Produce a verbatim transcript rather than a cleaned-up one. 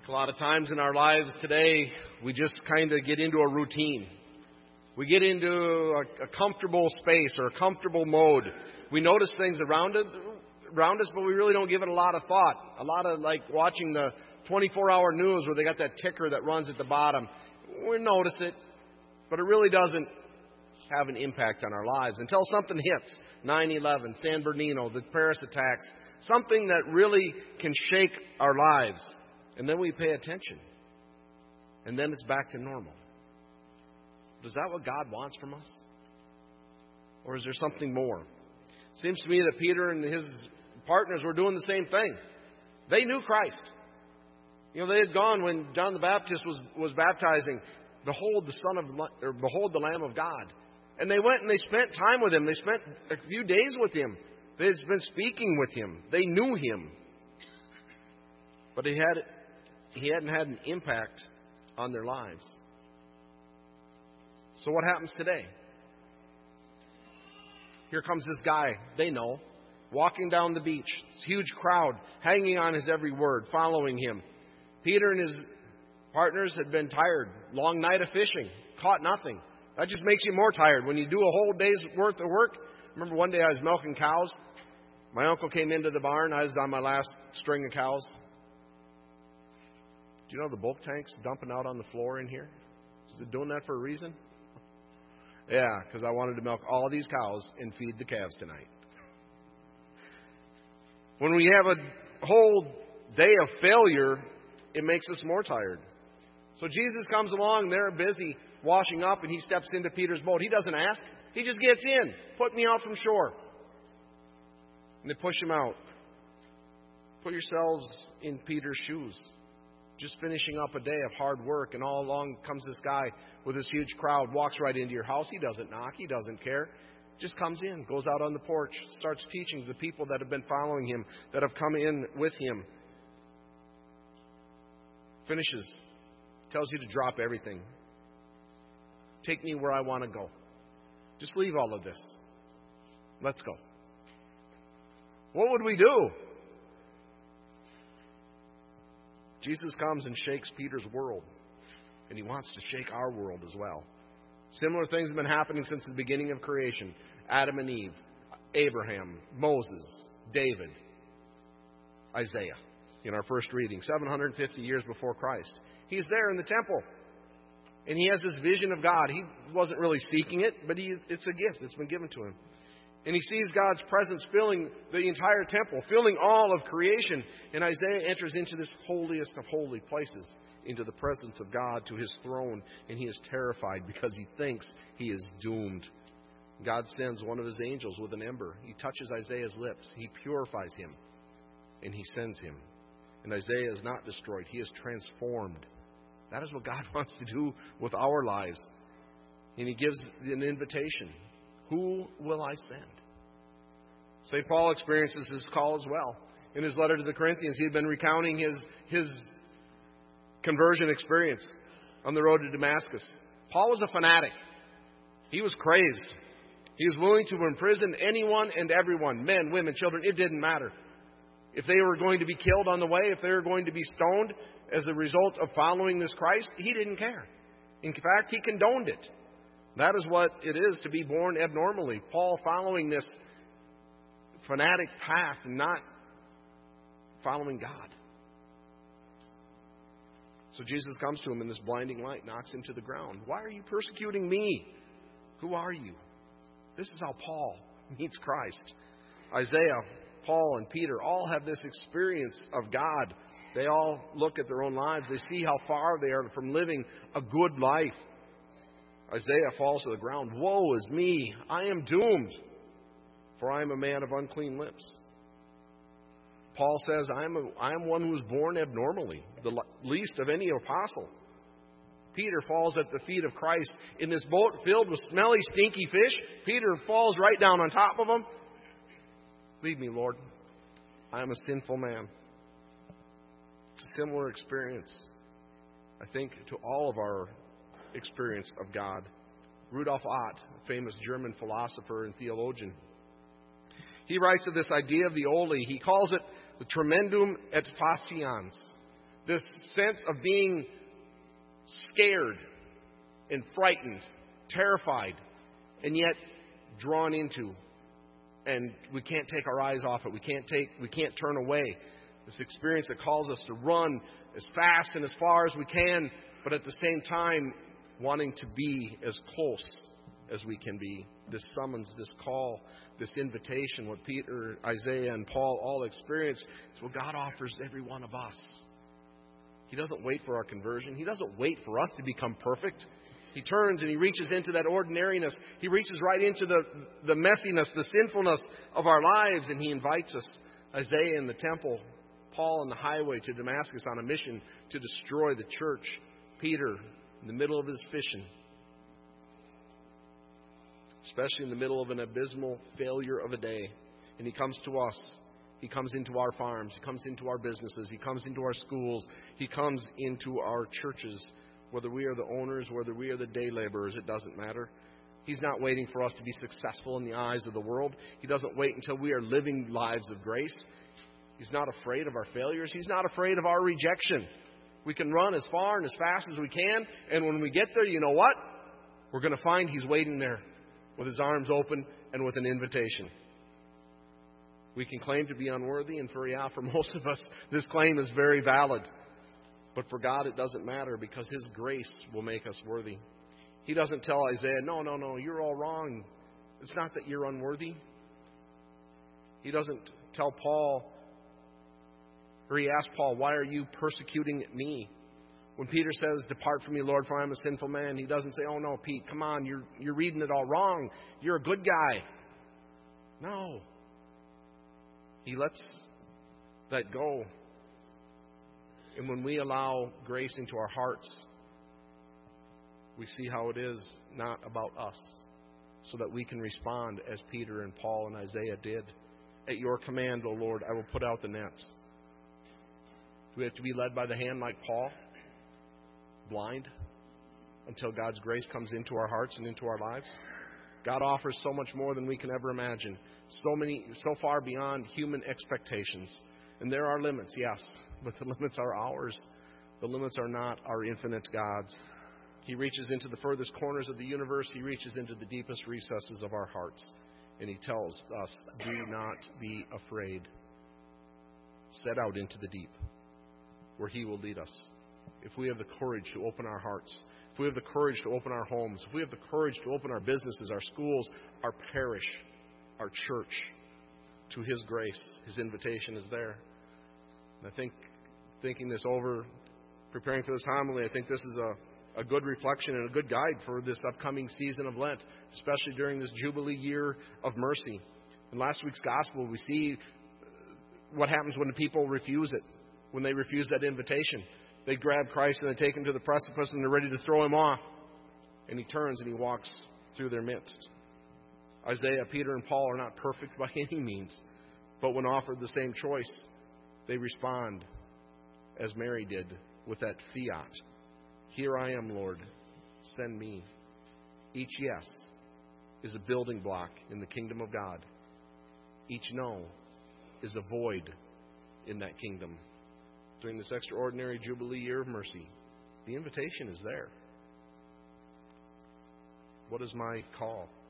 A lot of times in our lives today, we just kind of get into a routine. We get into a, a comfortable space or a comfortable mode. We notice things around it, around us, but we really don't give it a lot of thought. A lot of like watching the twenty-four hour news where they got that ticker that runs at the bottom. We notice it, but it really doesn't have an impact on our lives until something hits. nine eleven, San Bernardino, the Paris attacks, something that really can shake our lives. And then we pay attention. And then it's back to normal. Is that what God wants from us? Or is there something more? It seems to me that Peter and his partners were doing the same thing. They knew Christ. You know, they had gone when John the Baptist was, was baptizing, behold the Son of, or behold the Lamb of God. And they went and they spent time with Him. They spent a few days with Him. They had been speaking with Him. They knew Him. But He had He hadn't had an impact on their lives. So what happens today? Here comes this guy, they know, walking down the beach. Huge crowd, hanging on His every word, following Him. Peter and his partners had been tired. Long night of fishing, caught nothing. That just makes you more tired. When you do a whole day's worth of work. Remember one day I was milking cows. My uncle came into the barn. I was on my last string of cows. Do you know the bulk tank's dumping out on the floor in here? Is it doing that for a reason? Yeah, because I wanted to milk all these cows and feed the calves tonight. When we have a whole day of failure, it makes us more tired. So Jesus comes along, they're busy washing up, and He steps into Peter's boat. He doesn't ask. He just gets in. Put me out from shore. And they push him out. Put yourselves in Peter's shoes. Just finishing up a day of hard work, and all along comes this guy with this huge crowd, walks right into your house. He doesn't knock. He doesn't care. Just comes in, goes out on the porch, starts teaching the people that have been following Him, that have come in with Him. Finishes. Tells you to drop everything. Take me where I want to go. Just leave all of this. Let's go. What would we do? Jesus comes and shakes Peter's world. And He wants to shake our world as well. Similar things have been happening since the beginning of creation. Adam and Eve, Abraham, Moses, David, Isaiah. In our first reading, seven hundred fifty years before Christ. He's there in the temple. And he has this vision of God. He wasn't really seeking it, but he, it's a gift. It's been given to him. And he sees God's presence filling the entire temple, filling all of creation. And Isaiah enters into this holiest of holy places, into the presence of God, to His throne. And he is terrified because he thinks he is doomed. God sends one of His angels with an ember. He touches Isaiah's lips. He purifies him. And He sends him. And Isaiah is not destroyed. He is transformed. That is what God wants to do with our lives. And He gives an invitation. Who will I send? Saint Paul experiences this call as well. In his letter to the Corinthians, he had been recounting his, his conversion experience on the road to Damascus. Paul was a fanatic. He was crazed. He was willing to imprison anyone and everyone, men, women, children. It didn't matter. If they were going to be killed on the way, if they were going to be stoned as a result of following this Christ, he didn't care. In fact, he condoned it. That is what it is to be born abnormally. Paul following this fanatic path and not following God. So Jesus comes to him in this blinding light, knocks him to the ground. Why are you persecuting me? Who are you? This is how Paul meets Christ. Isaiah, Paul, and Peter all have this experience of God. They all look at their own lives. They see how far they are from living a good life. Isaiah falls to the ground. Woe is me. I am doomed, for I am a man of unclean lips. Paul says, I am, a, I am one who was born abnormally, the least of any apostle. Peter falls at the feet of Christ in this boat filled with smelly, stinky fish. Peter falls right down on top of him. Leave me, Lord. I am a sinful man. It's a similar experience, I think, to all of our experience of God. Rudolf Ott, a famous German philosopher and theologian, he writes of this idea of the Oli. He calls it the tremendum et faciens, this sense of being scared and frightened, terrified, and yet drawn into. And we can't take our eyes off it. We can't take, we can't turn away. This experience that calls us to run as fast and as far as we can, but at the same time wanting to be as close as we can be. This summons, this call, this invitation, what Peter, Isaiah, and Paul all experience, is what God offers every one of us. He doesn't wait for our conversion. He doesn't wait for us to become perfect. He turns and He reaches into that ordinariness. He reaches right into the, the messiness, the sinfulness of our lives, and He invites us. Isaiah in the temple, Paul on the highway to Damascus on a mission to destroy the church, Peter in the middle of his fishing, especially in the middle of an abysmal failure of a day. And He comes to us. He comes into our farms. He comes into our businesses. He comes into our schools. He comes into our churches. Whether we are the owners, whether we are the day laborers, it doesn't matter. He's not waiting for us to be successful in the eyes of the world. He doesn't wait until we are living lives of grace. He's not afraid of our failures. He's not afraid of our rejection. We can run as far and as fast as we can, and when we get there, you know what? We're going to find He's waiting there with His arms open and with an invitation. We can claim to be unworthy, and for, yeah, for most of us, this claim is very valid. But for God, it doesn't matter, because His grace will make us worthy. He doesn't tell Isaiah, no, no, no, you're all wrong. It's not that you're unworthy. He doesn't tell Paul, or he asks Paul, why are you persecuting me? When Peter says, depart from me, Lord, for I am a sinful man, he doesn't say, oh no, Pete, come on, you're, you're reading it all wrong. You're a good guy. No. He lets that go. And when we allow grace into our hearts, we see how it is not about us, so that we can respond as Peter and Paul and Isaiah did. At your command, O Lord, I will put out the nets. Do we have to be led by the hand like Paul? Blind? Until God's grace comes into our hearts and into our lives? God offers so much more than we can ever imagine. So many, so far beyond human expectations. And there are limits, yes, but the limits are ours. The limits are not our infinite God's. He reaches into the furthest corners of the universe. He reaches into the deepest recesses of our hearts. And He tells us, do not be afraid. Set out into the deep, where He will lead us. If we have the courage to open our hearts, if we have the courage to open our homes, if we have the courage to open our businesses, our schools, our parish, our church, to His grace, His invitation is there. And I think, thinking this over, preparing for this homily, I think this is a, a good reflection and a good guide for this upcoming season of Lent, especially during this Jubilee year of mercy. In last week's Gospel, we see what happens when the people refuse it, when they refuse that invitation. They grab Christ and they take Him to the precipice and they're ready to throw Him off. And He turns and He walks through their midst. Isaiah, Peter, and Paul are not perfect by any means, but when offered the same choice, they respond as Mary did with that fiat. Here I am, Lord, send me. Each yes is a building block in the kingdom of God. Each no is a void in that kingdom. During this extraordinary Jubilee year of mercy, the invitation is there. What is my call?